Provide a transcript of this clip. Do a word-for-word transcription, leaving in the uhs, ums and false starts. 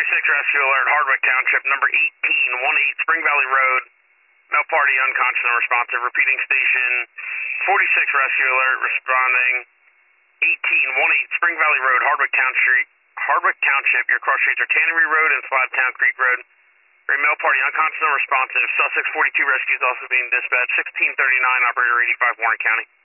forty-six rescue alert, Hardwick Township, number eighteen eighteen Spring Valley Road. Male party unconscious and unresponsive. Repeating station forty-six rescue alert, responding eighteen eighteen Spring Valley Road, Hardwick Township. Hardwick Township. Your cross streets are Tannery Road and Slabtown Creek Road. A male party unconscious and unresponsive. Sussex forty-two rescue is also being dispatched. sixteen thirty-nine, operator eighty-five, Warren County.